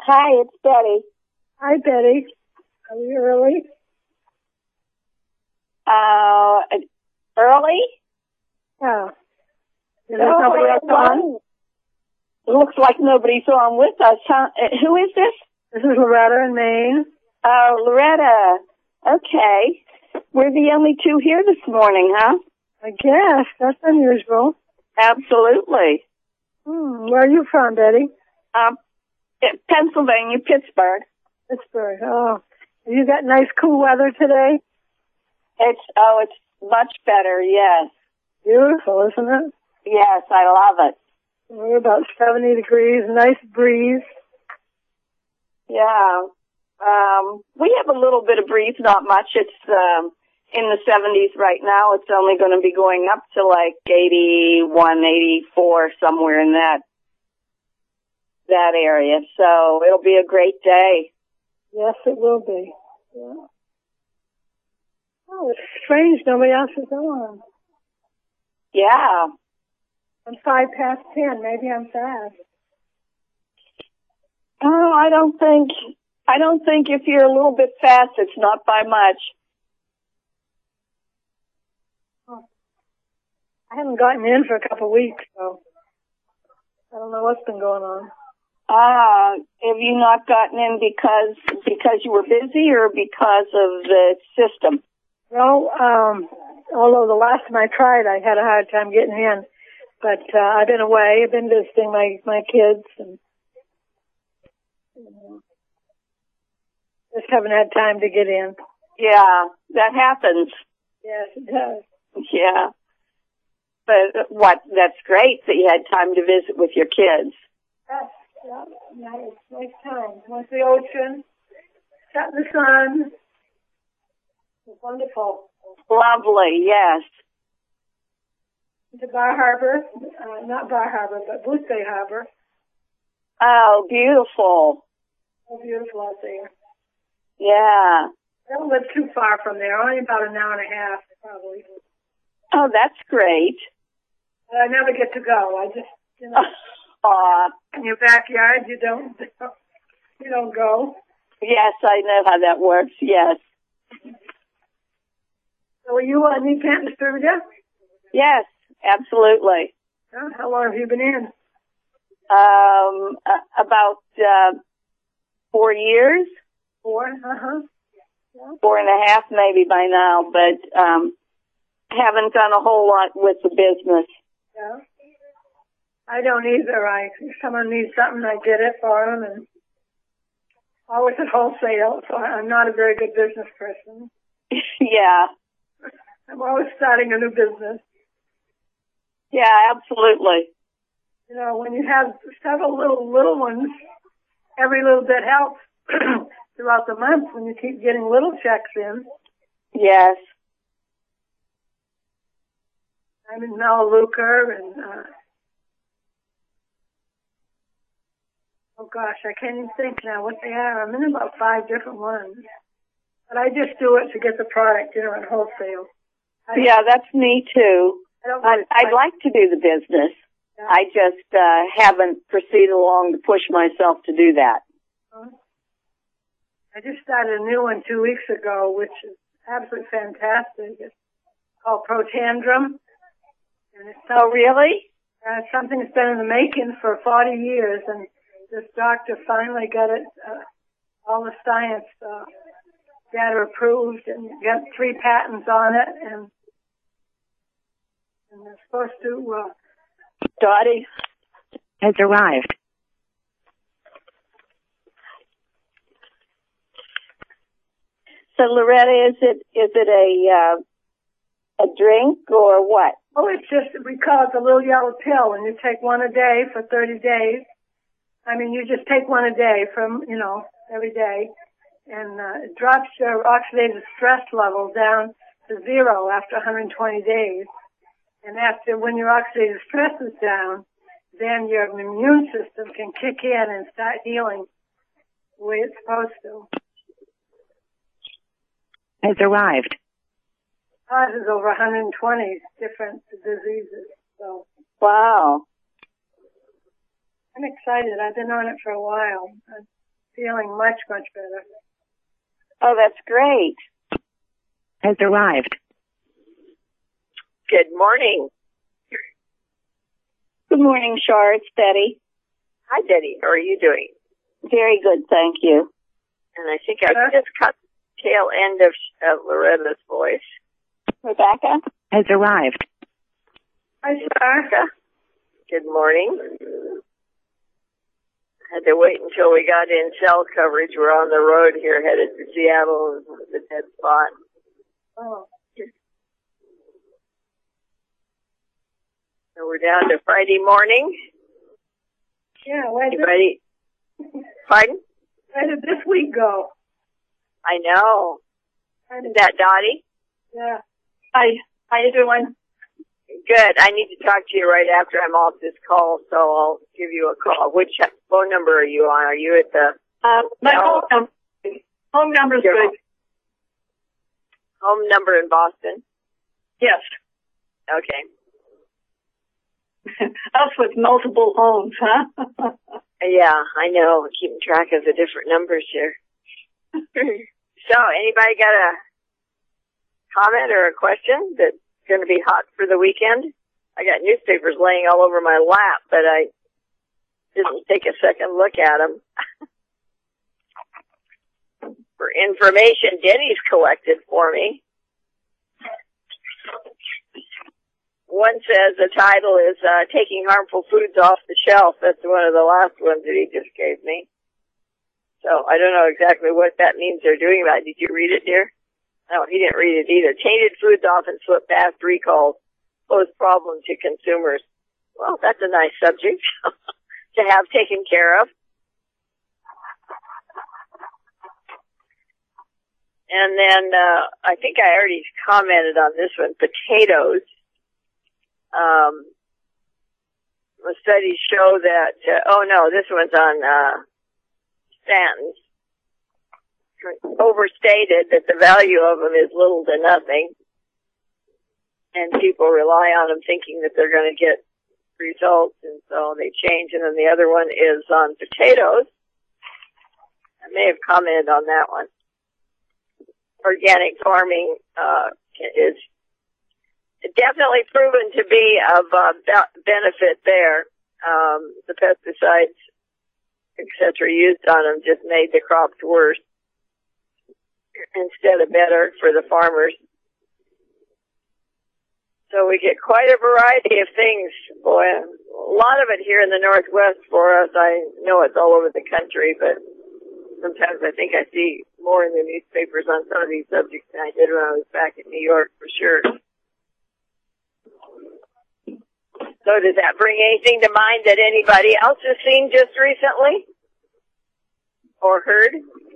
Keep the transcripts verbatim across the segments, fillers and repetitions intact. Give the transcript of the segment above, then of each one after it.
Hi, it's Betty. Hi, Betty. Are we early? Uh, early? Oh. There's No, nobody else on? It looks like nobody's on with us, huh? Uh, Who is this? This is Loretta in Maine. Oh, Loretta. Okay. We're the only two here this morning, huh? I guess. That's unusual. Absolutely. Hmm. Where are you from, Betty? Um, Pennsylvania, Pittsburgh. Pittsburgh. Oh. Have you got nice cool weather today? It's, oh, it's much better, yes. Beautiful, isn't it? Yes, I love it. We're about seventy degrees, nice breeze. Yeah. Um, we have a little bit of breeze, not much. It's um, in the seventies right now. It's only going to be going up to like eighty-one, eighty-four, somewhere in that that area. So it'll be a great day. Yes, it will be. Yeah. Oh, it's strange nobody else is on. Yeah. I'm five past ten. Maybe I'm fast. Oh, I don't think, I don't think if you're a little bit fast, it's not by much. Oh. I haven't gotten in for a couple of weeks, so I don't know what's been going on. Ah, have you not gotten in because, because you were busy or because of the system? Well, um, although the last time I tried, I had a hard time getting in. But uh, I've been away. I've been visiting my, my kids and you know, just haven't had time to get in. Yeah, that happens. Yes, it does. Yeah. But what, that's great that you had time to visit with your kids. Yes, yeah, yeah, it's a nice time. Went to the ocean, sat in the sun. It's wonderful. Lovely, yes. To Bar Harbor, uh, not Bar Harbor, but Booth Bay Harbor. Oh, beautiful. So beautiful out there. Yeah. I don't live too far from there, only about an hour and a half, probably. Oh, that's great. But I never get to go. I just, you know, Aw. in your backyard, you don't, you don't go. Yes, I know how that works, yes. So are you a meat plant distributor? Yes, absolutely. Huh? How long have you been in? Um, uh, about, uh, four years? Four, uh-huh. Yeah. Four and a half maybe by now, but, um, haven't done a whole lot with the business. Yeah. I don't either. I, if someone needs something, I get it for them, and always at wholesale, so I'm not a very good business person. Yeah. I'm always starting a new business. Yeah, absolutely. You know, when you have several little, little ones, every little bit helps throughout the month when you keep getting little checks in. Yes. I'm in Melaleuca and, uh, oh gosh, I can't even think now what they are. I'm in about five different ones. But I just do it to get the product, you know, at wholesale. I, Yeah, that's me too. I don't I'd, I'd like to do the business. Yeah. I just uh, haven't proceeded along to push myself to do that. I just started a new one two weeks ago, which is absolutely fantastic. It's called Protandrum. And it's Oh, really? Uh, something that's been in the making for forty years, and this doctor finally got it, uh, all the science uh, data approved, and got three patents on it, and, and they're supposed to... Uh, Dottie has arrived. So, Loretta, is it is it a uh, a drink or what? oh, it's just, we call it the little yellow pill, and you take one a day for thirty days. I mean, you just take one a day from, you know, every day, and uh, it drops your oxidative stress level down to zero after one hundred twenty days. And after, when your oxidative stress is down, then your immune system can kick in and start healing the way it's supposed to. Has arrived. Causes over one hundred twenty different diseases. So Wow. I'm excited. I've been on it for a while. feeling much, much better. Oh, that's great. Has arrived. Good morning. Good morning, Shar. It's Betty. Hi, Betty. How are you doing? Very good, thank you. And I think I just caught the tail end of uh, Loretta's voice. Rebecca? Has arrived. Hi, Shar. Good morning. Had to wait until we got in cell coverage. We're on the road here headed to Seattle, the dead spot. Oh. So we're down to Friday morning. Yeah, where did, Anybody? Pardon? where did this week go? I know. Where Is did, that Dottie? yeah. Hi. How you doing? Good. I need to talk to you right after I'm off this call, so I'll give you a call. Which phone number are you on? Are you at the Uh, my No. home, num- home number's Your good. home number in Boston? Yes. Okay. Us with multiple homes, huh? Yeah, I know. We're keeping track of the different numbers here. So, anybody got a comment or a question that's going to be hot for the weekend? I got newspapers laying all over my lap, but I didn't take a second look at them. For information, Denny's collected for me. One says the title is uh, Taking Harmful Foods Off the Shelf. That's one of the last ones that he just gave me. So I don't know exactly what that means they're doing about it. Did you read it, dear? No, he didn't read it either. Tainted foods often slip past recalls, pose problems to consumers. Well, that's a nice subject to have taken care of. And then uh, I think I already commented on this one, potatoes. Um, the studies show that, uh, oh no, this one's on, uh, Stanton's. Overstated that the value of them is little to nothing. And people rely on them thinking that they're going to get results, and so they change. And then the other one is on potatoes. I may have commented on that one. Organic farming, uh, is definitely proven to be of uh, be- benefit there. Um, the pesticides, et cetera, used on them just made the crops worse instead of better for the farmers. So we get quite a variety of things. Boy, a lot of it here in the Northwest for us. I know it's all over the country, but sometimes I think I see more in the newspapers on some of these subjects than I did when I was back in New York, for sure. So does that bring anything to mind that anybody else has seen just recently? Or heard?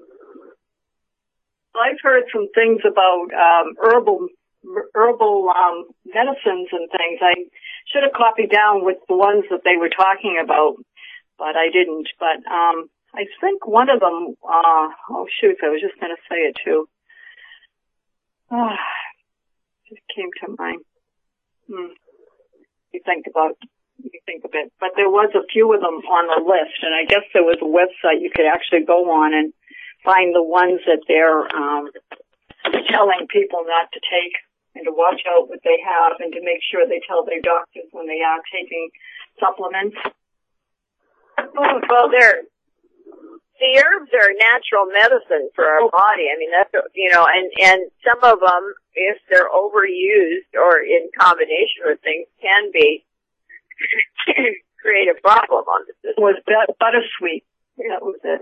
I've heard some things about um, herbal herbal um, medicines and things. I should have copied down with the ones that they were talking about, but I didn't. But um, I think one of them, uh, oh shoot, I was just going to say it too. Oh, just came to mind. Hmm. You think about, you think of it. But there was a few of them on the list, and I guess there was a website you could actually go on and find the ones that they're um, telling people not to take, and to watch out what they have, and to make sure they tell their doctors when they are taking supplements. Oh, well, they're, the herbs are natural medicine for our body. I mean, that's, you know, and, and some of them, if they're overused or in combination with things, can be, create a problem on the system. It was but- buttersweet. That was it.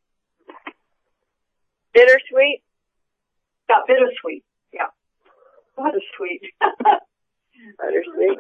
Bittersweet? Yeah, bittersweet. Yeah. Buttersweet. Bittersweet.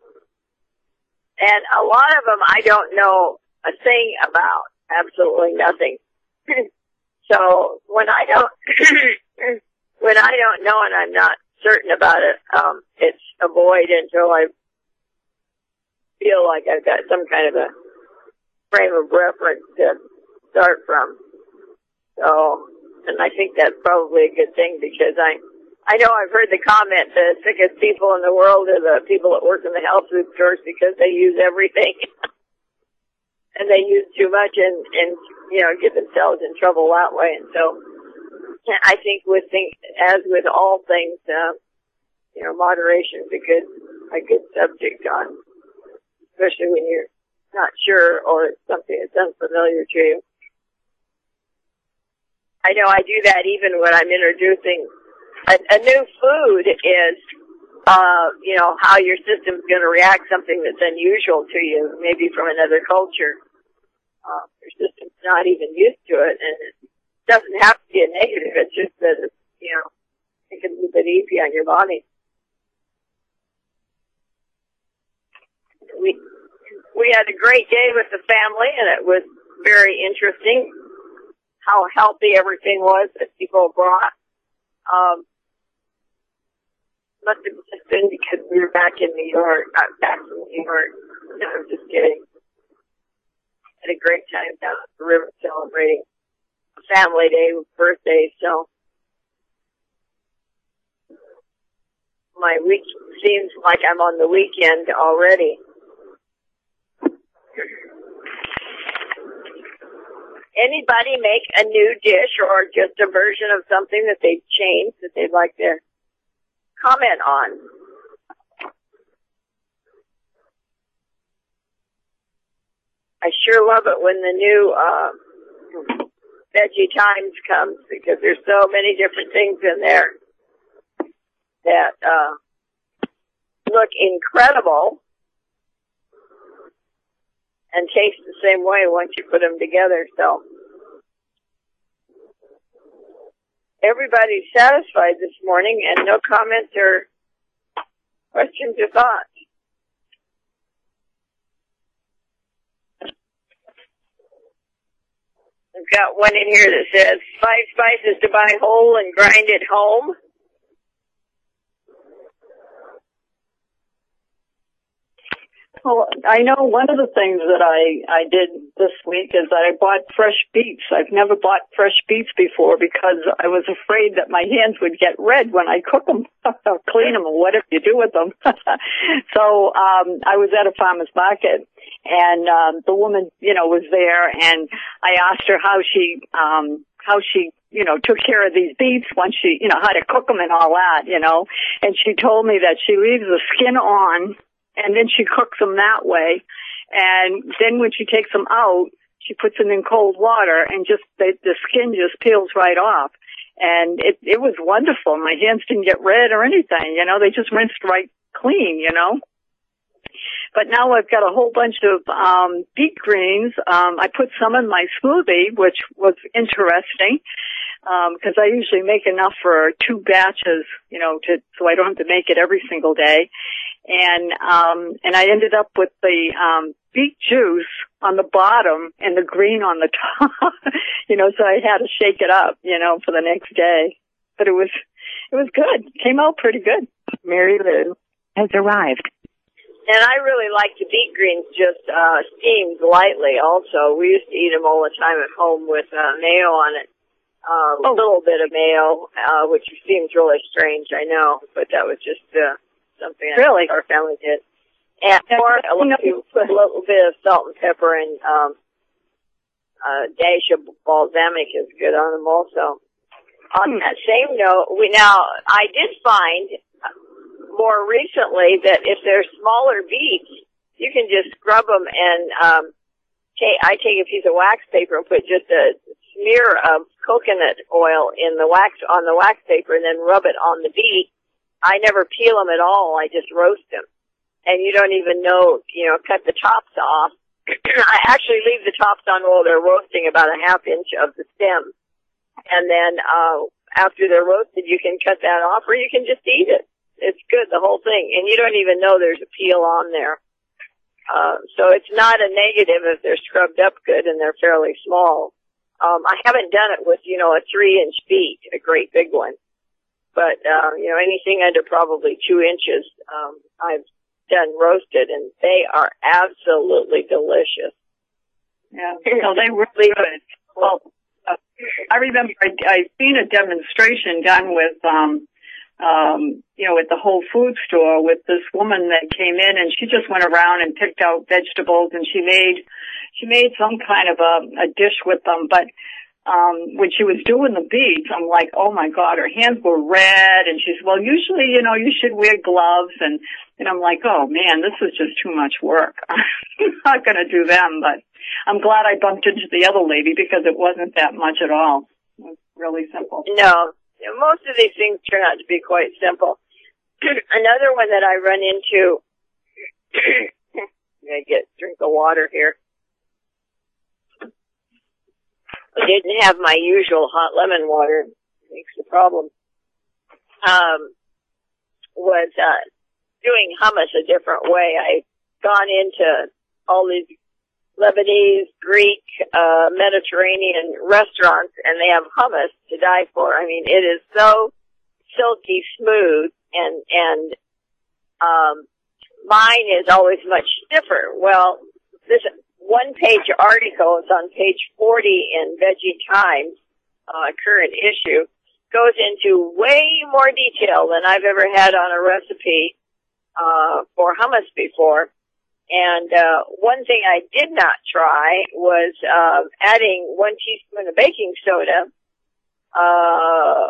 And a lot of them I don't know a thing about. Absolutely nothing. So when I don't, when I don't know and I'm not certain about it, um, it's avoid until I feel like I've got some kind of a frame of reference to start from. So, and I think that's probably a good thing, because I, I know I've heard the comment the sickest people in the world are the people that work in the health food stores because they use everything. and they use too much and, and, you know, get themselves in trouble that way. And so I think with things, as with all things, uh, you know, moderation is a good, a good subject on, especially when you're not sure or it's something that's unfamiliar to you. I know I do that even when I'm introducing a, a new food is, uh, you know, how your system's going to react something that's unusual to you, maybe from another culture. Uh, your system's not even used to it, and it doesn't have to be a negative. It's just that, it's, you know, it can be a bit easy on your body. We, we had a great day with the family, and it was very interesting how healthy everything was that people brought. Um, must have just been because we were back in New York, uh, back in New York. No, I'm just kidding. Had a great time down at the river celebrating a family day with birthday, so my week seems like I'm on the weekend already. Anybody make a new dish or just a version of something that they've changed that they'd like to comment on? I sure love it when the new uh, Veggie Times comes because there's so many different things in there that uh, look incredible and taste the same way once you put them together. So everybody's satisfied this morning and no comments or questions or thoughts. I've got one in here that says, five spices to buy whole and grind at home. Well, I know one of the things that I, I did this week is that I bought fresh beets. I've never bought fresh beets before because I was afraid that my hands would get red when I cook them, or clean them, or whatever you do with them. So um, I was at a farmer's market, and um, the woman, you know, was there, and I asked her how she, um, how she, you know, took care of these beets once she, you know, how to cook them and all that, you know. And she told me that she leaves the skin on, and then she cooks them that way. And then when she takes them out, she puts them in cold water, and just the, the skin just peels right off. And it, it was wonderful. My hands didn't get red or anything, you know. They just rinsed right clean, you know. But now I've got a whole bunch of um beet greens. Um I put some in my smoothie, which was interesting, um because I usually make enough for two batches, you know, to so I don't have to make it every single day. And um and I ended up with the um beet juice on the bottom and the green on the top. You know, so I had to shake it up, you know, for the next day. But it was it was good. Came out pretty good. Mary Lou has arrived. And I really like the beet greens just uh steamed lightly also. We used to eat them all the time at home with uh, mayo on it. Uh, a oh. little bit of mayo, uh, which seems really strange, I know, but that was just uh, something really? our family did. And or a little, put a little bit of salt and pepper and um, a dash of balsamic is good on them also. On hmm. that same note, we now, I did find more recently that if they're smaller beets, you can just scrub them and um, take, I take a piece of wax paper and put just a smear of coconut oil in the wax on the wax paper and then rub it on the beet. I never peel them at all. I just roast them. And you don't even know, you know, cut the tops off. I actually leave the tops on while they're roasting about a half inch of the stem. And then uh, after they're roasted, you can cut that off or you can just eat it. It's good, the whole thing. And you don't even know there's a peel on there. Uh, so it's not a negative if they're scrubbed up good and they're fairly small. Um, I haven't done it with, you know, a three inch beet, a great big one. But, uh, you know, anything under probably two inches, um, I've done roasted and they are absolutely delicious. Yeah, no, they were really good. Well, uh, I remember I, I've seen a demonstration done with, um, um, you know, at the Whole Food store with this woman that came in and she just went around and picked out vegetables and she made, she made some kind of a, a dish with them, but um when she was doing the beads, I'm like, oh my God, her hands were red, and she's, well, usually, you know, you should wear gloves, and and I'm like, oh man, this is just too much work. I'm not going to do them, but I'm glad I bumped into the other lady because it wasn't that much at all. It was really simple. No, most of these things turn out to be quite simple. Another one that I run into, I'm going to get a drink of water here. I didn't have my usual hot lemon water, makes the problem, um, was, uh, doing hummus a different way. I've gone into all these Lebanese, Greek, uh, Mediterranean restaurants, and they have hummus to die for. I mean, it is so silky smooth, and, and, um, mine is always much stiffer. Well, this one-page article is on page forty in Veggie Times, uh, current issue, goes into way more detail than I've ever had on a recipe uh for hummus before. And uh one thing I did not try was uh, adding one teaspoon of baking soda uh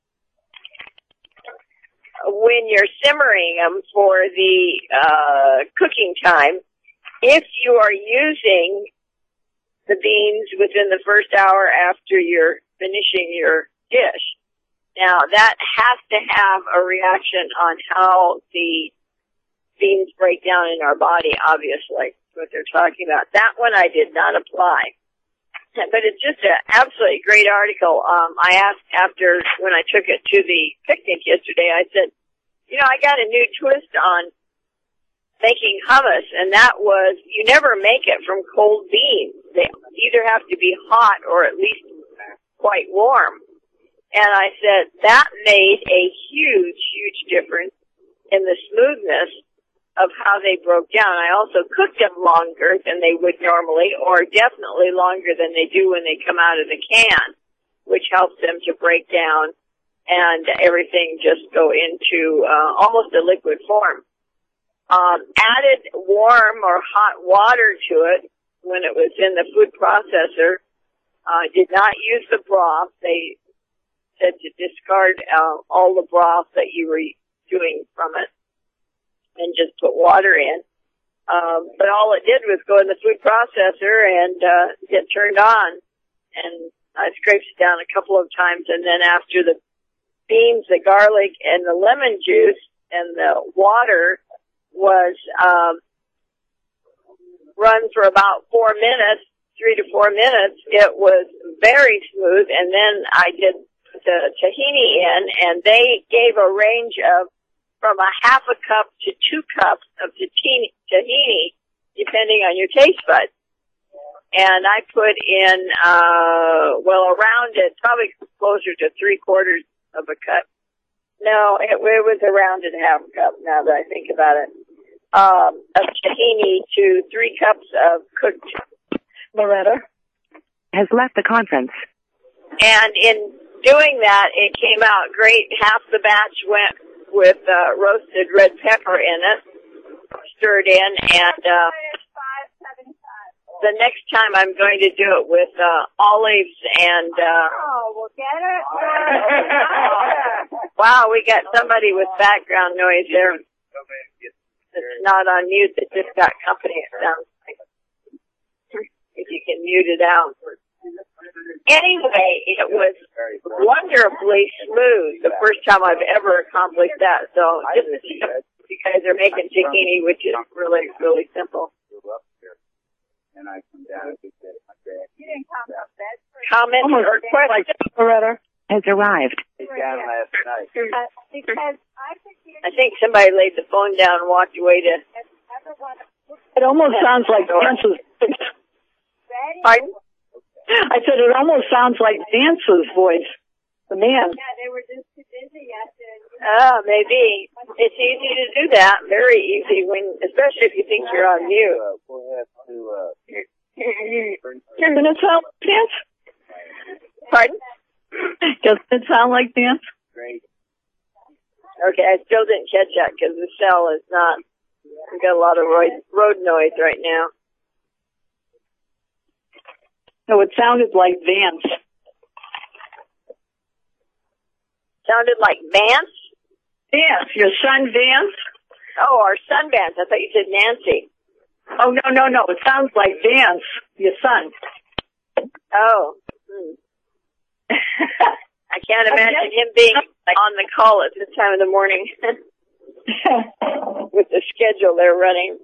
when you're simmering them for the uh cooking time. If you are using the beans within the first hour after you're finishing your dish, now that has to have a reaction on how the beans break down in our body, obviously, what they're talking about. That one I did not apply. But it's just an absolutely great article. Um, I asked after, when I took it to the picnic yesterday, I said, you know, I got a new twist on making hummus, and that was you never make it from cold beans. They either have to be hot or at least quite warm. And I said that made a huge, huge difference in the smoothness of how they broke down. I also cooked them longer than they would normally, or definitely longer than they do when they come out of the can, which helps them to break down and everything just go into uh, almost a liquid form. Um, added warm or hot water to it when it was in the food processor. Uh, did not use the broth. They said to discard uh, all the broth that you were doing from it and just put water in. Um, but all it did was go in the food processor and uh, get turned on. And I scraped it down a couple of times, and then after the beans, the garlic, and the lemon juice and the water was um, run for about four minutes, three to four minutes, it was very smooth. And then I did the tahini in, and they gave a range of from a half a cup to two cups of tahini, tahini depending on your taste buds. And I put in, uh, well, around it, probably closer to three quarters of a cup. No, it, it was around a half a cup, now that I think about it. Um, of tahini to three cups of cooked Loretta has left the conference. And in doing that, it came out great. Half the batch went with uh, roasted red pepper in it, stirred in, and uh, the next time I'm going to do it with uh, olives and. Uh, oh, we'll get it. Wow, we got somebody with background noise there. It's not on mute. It just got company. It sounds like. If you can mute it out. Anyway, it was wonderfully smooth the first time I've ever accomplished that. So just you guys are making tahini, which is really, really simple. Comments or questions? Has arrived. I think somebody laid the phone down and walked away to. It almost sounds like Dance's. Pardon? I said it almost sounds like Dance's voice. The man. Yeah, they were just too busy after. Oh, maybe. It's easy to do that. Very easy when, especially if you think you're on mute. Doesn't it sound like Dance? Pardon? Doesn't it sound like Dance? Okay, I still didn't catch that because the cell is not. We've got a lot of road, road noise right now. No, it sounded like Vance. Sounded like Vance? Vance, your son Vance? Oh, our son Vance. I thought you said Nancy. Oh, no, no, no. It sounds like Vance, your son. Oh. Hmm. I can't imagine him being on the call at this time of the morning with the schedule they're running.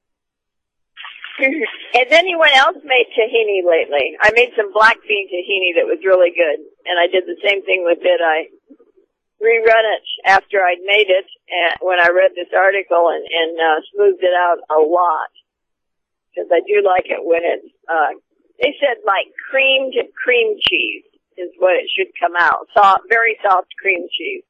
Has anyone else made tahini lately? I made some black bean tahini that was really good, and I did the same thing with it. I rerun it after I'd made it and when I read this article and, and uh, smoothed it out a lot, because I do like it when it's, uh, they said like creamed cream cheese is what it should come out. Soft, very soft cream cheese.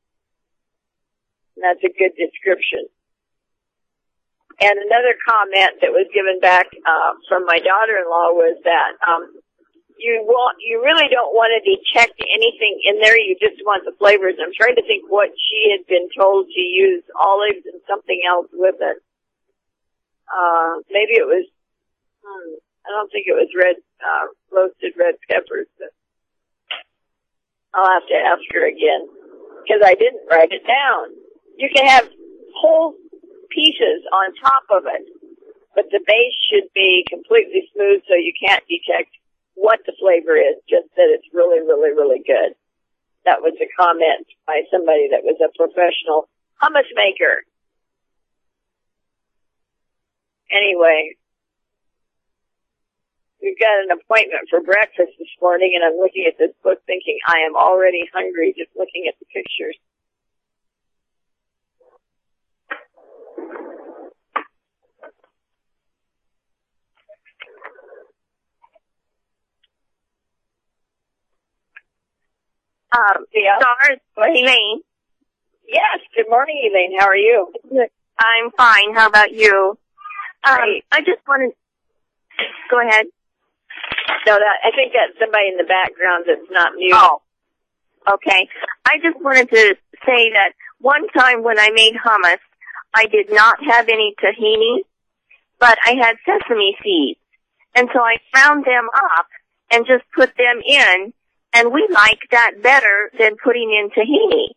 And that's a good description. And another comment that was given back uh, from my daughter-in-law was that um, you want, you really don't want to detect anything in there. You just want the flavors. I'm trying to think what she had been told to use olives and something else with it. Uh, maybe it was. Hmm, I don't think it was red, uh, roasted red peppers. But I'll have to ask her again because I didn't write it down. You can have whole pieces on top of it, but the base should be completely smooth so you can't detect what the flavor is, just that it's really, really, really good. That was a comment by somebody that was a professional hummus maker. Anyway, we've got an appointment for breakfast this morning, and I'm looking at this book thinking I am already hungry just looking at the pictures. Um, yeah. Stars, Elaine. Yes, good morning, Elaine. How are you? I'm fine. How about you? Um, I just wanted. Go ahead. No, that I think that's somebody in the background that's not muted. Oh, okay. I just wanted to say that one time when I made hummus, I did not have any tahini, but I had sesame seeds, and so I ground them up and just put them in. And we like that better than putting in tahini.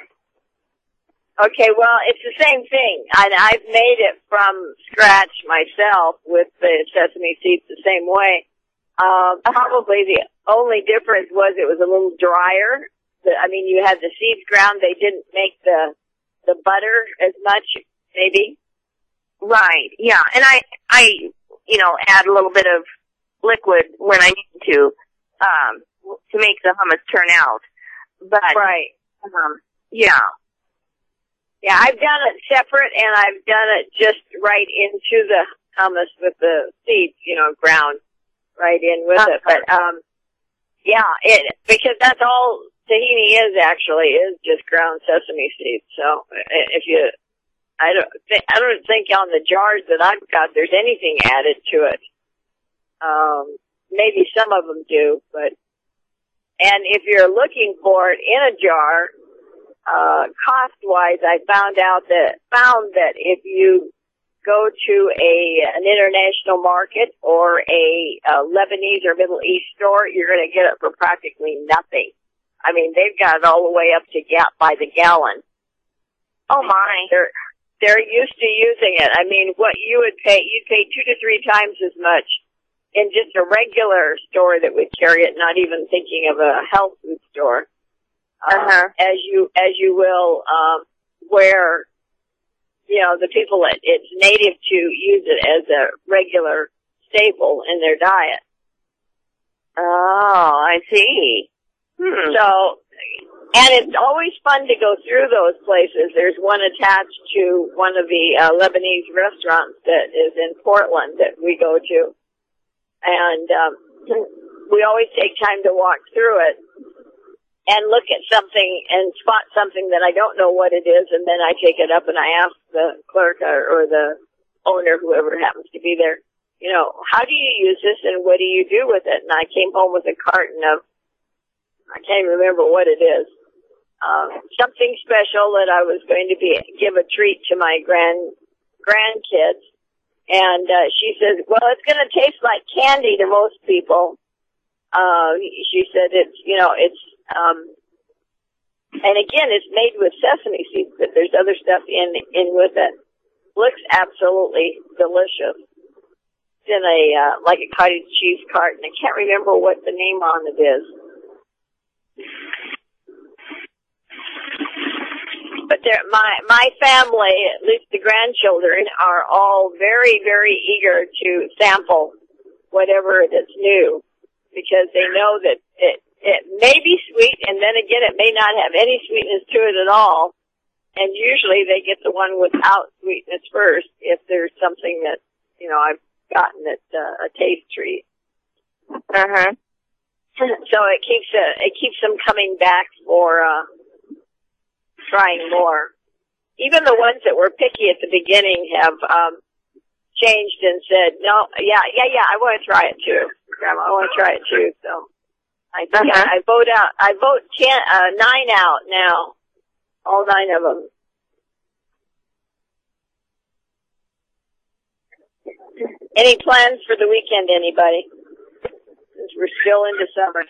Okay, well, it's the same thing. I, I've made it from scratch myself with the sesame seeds the same way. Uh, probably the only difference was it was a little drier. The, I mean, you had the seeds ground. They didn't make the the butter as much, maybe. Right, yeah. And I, I, you know, add a little bit of liquid when I need to. Um, to make the hummus turn out. But, right. Um, yeah. Yeah, I've done it separate and I've done it just right into the hummus with the seeds, you know, ground right in with uh-huh. it. But, um, yeah, it, because that's all tahini is actually, is just ground sesame seeds. So if you, I don't think, I don't think on the jars that I've got there's anything added to it. Um, maybe some of them do, but and if you're looking for it in a jar, uh, cost-wise, I found out that, found that if you go to a, an international market or a, a Lebanese or Middle East store, you're going to get it for practically nothing. I mean, they've got it all the way up to gap by the gallon. Oh my. They're, they're used to using it. I mean, what you would pay, you'd pay two to three times as much in just a regular store that would carry it, not even thinking of a health food store, uh, uh-huh. as you, as you will, um, where, you know, the people that it's native to use it as a regular staple in their diet. Oh, I see. Hmm. So, and it's always fun to go through those places. There's one attached to one of the uh, Lebanese restaurants that is in Portland that we go to. And um, we always take time to walk through it and look at something and spot something that I don't know what it is, and then I take it up and I ask the clerk or, or the owner, whoever happens to be there, you know, how do you use this and what do you do with it? And I came home with a carton of, I can't remember what it is, um, something special that I was going to be give a treat to my grand grandkids. And uh, she says, well, it's going to taste like candy to most people. Uh, she said it's, you know, it's, um, and again, it's made with sesame seeds, but there's other stuff in, in with it. Looks absolutely delicious. It's in a, uh, like a cottage cheese carton. I can't remember what the name on it is. But there, my, my family, at least the grandchildren, are all very, very eager to sample whatever that's new, because they know that it, it may be sweet, and then again, it may not have any sweetness to it at all. And usually they get the one without sweetness first if there's something that, you know, I've gotten at uh, a taste treat. Uh-huh. So it keeps, uh, it keeps them coming back for, uh, trying more. Even the ones that were picky at the beginning have um changed and said, no, yeah, yeah, yeah, I want to try it too, Grandma. I want to try it too. So I think uh-huh. I, I vote out. I vote ten, uh, nine out now. All nine of them. Any plans for the weekend, anybody? Since we're still into summer.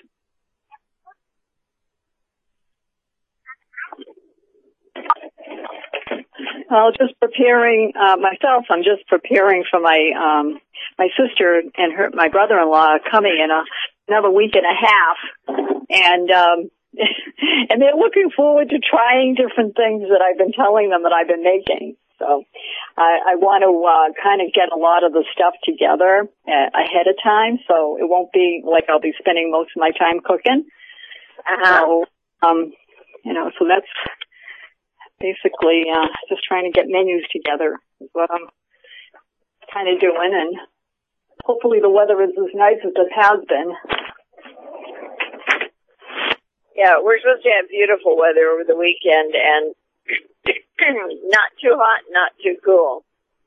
Well, just preparing uh, myself. I'm just preparing for my um, my sister and her my brother-in-law coming in a, another week and a half, and um, and they're looking forward to trying different things that I've been telling them that I've been making. So I, I want to uh, kind of get a lot of the stuff together uh, ahead of time, so it won't be like I'll be spending most of my time cooking. Uh-huh. So, um, you know, so that's basically uh, just trying to get menus together is what I'm kind of doing, and hopefully the weather is as nice as it has been. Yeah, we're supposed to have beautiful weather over the weekend, and not too hot, not too cool.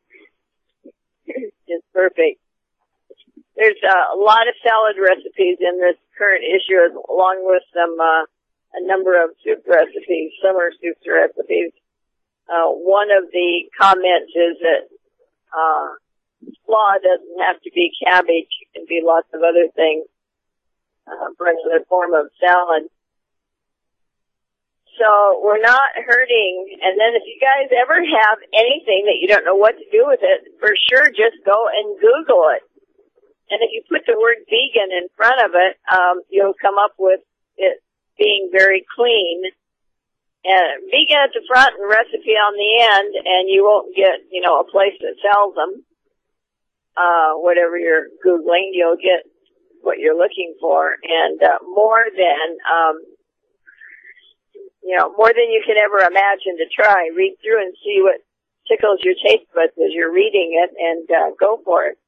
Just perfect. There's uh, a lot of salad recipes in this current issue, along with some uh, a number of soup recipes, summer soup recipes. Uh, one of the comments is that uh, slaw doesn't have to be cabbage; it can be lots of other things uh, for another form of salad. So we're not hurting. And then if you guys ever have anything that you don't know what to do with it, for sure just go and Google it. And if you put the word vegan in front of it, um, you'll come up with it being very clean. And vegan at the front and recipe on the end, and you won't get, you know, a place that sells them. Uh, whatever you're Googling, you'll get what you're looking for. And uh, more than, um, you know, more than you can ever imagine to try. Read through and see what tickles your taste buds as you're reading it, and uh, go for it.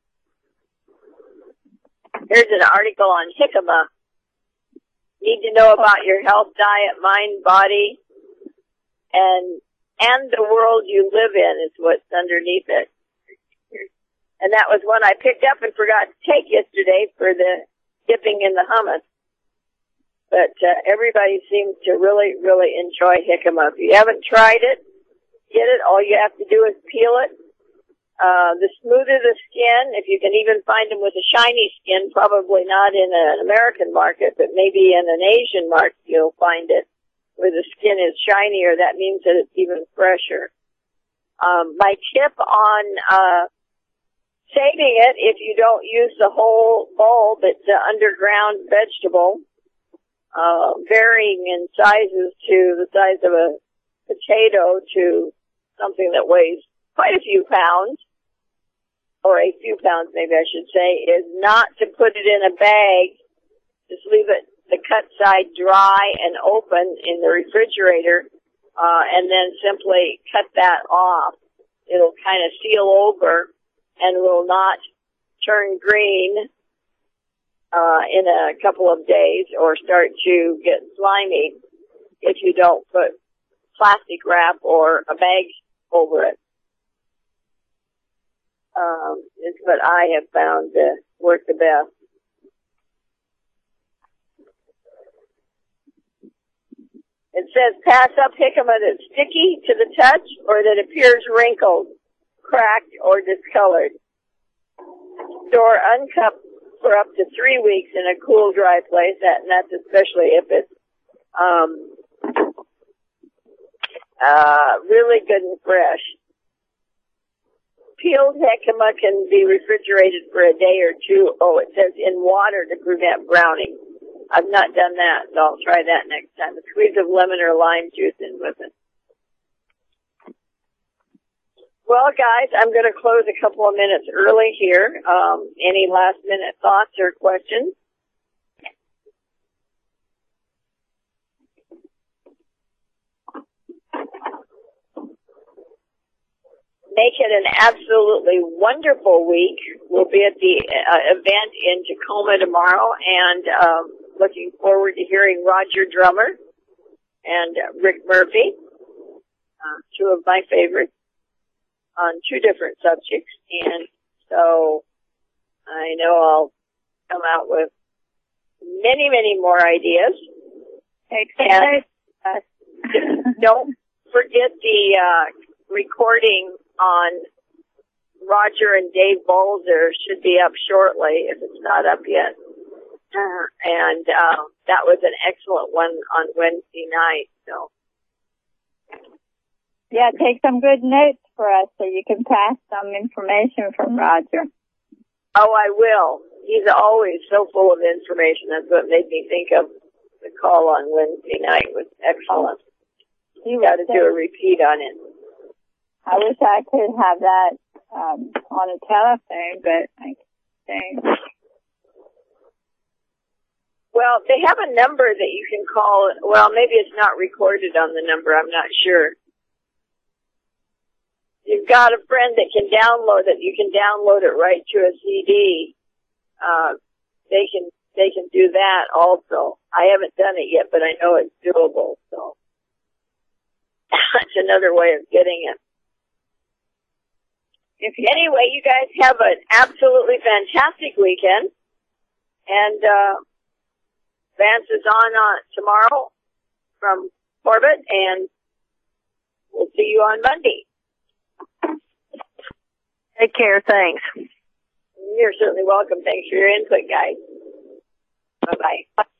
Here's an article on jicama. Need to know about your health, diet, mind, body, and and the world you live in is what's underneath it. And that was one I picked up and forgot to take yesterday for the dipping in the hummus. But uh, everybody seems to really, really enjoy jicama. If you haven't tried it, get it. All you have to do is peel it. Uh, the smoother the skin, if you can even find them with a shiny skin, probably not in an American market, but maybe in an Asian market you'll find it where the skin is shinier. That means that it's even fresher. Um, my tip on uh, saving it, if you don't use the whole bulb, it's an underground vegetable, uh, varying in sizes to the size of a potato to something that weighs quite a few pounds, or a few pounds maybe I should say, is not to put it in a bag. Just leave it, the cut side dry and open in the refrigerator, uh, and then simply cut that off. It'll kind of seal over and will not turn green uh, in a couple of days or start to get slimy if you don't put plastic wrap or a bag over it. Um, is what I have found to work the best. It says pass up jicama that's sticky to the touch or that appears wrinkled. cracked, or discolored. Store uncupped for up to three weeks in a cool, dry place, that, and that's especially if it's um, uh, really good and fresh. Peeled jicama can be refrigerated for a day or two. Oh, it says in water to prevent browning. I've not done that, so I'll try that next time. A squeeze of lemon or lime juice in with it. Well, guys, I'm going to close a couple of minutes early here. Um, any last minute thoughts or questions? Make it an absolutely wonderful week. We'll be at the uh, event in Tacoma tomorrow, and um, looking forward to hearing Roger Drummer and uh, Rick Murphy, uh, two of my favorites, on two different subjects. And so I know I'll come out with many, many more ideas. And uh, don't forget the uh, recording on Roger and Dave Bolzer should be up shortly if it's not up yet. Uh, and uh, that was an excellent one on Wednesday night. So yeah, take some good notes for us so you can pass some information from Roger. Oh, I will. He's always so full of information. That's what made me think of the call on Wednesday night. It was excellent. You got to do a repeat on it. I wish I could have that um, on a telephone, but I can't. Well, they have a number that you can call. Well, maybe it's not recorded on the number. I'm not sure. You've got a friend that can download it. You can download it right to a C D. Uh, they can they can do that also. I haven't done it yet, but I know it's doable. So that's another way of getting it. If anyway, you guys have an absolutely fantastic weekend, and uh, Vance is on uh, tomorrow from Corbett, and we'll see you on Monday. Take care. Thanks. You're certainly welcome. Thanks for your input, guys. Bye-bye.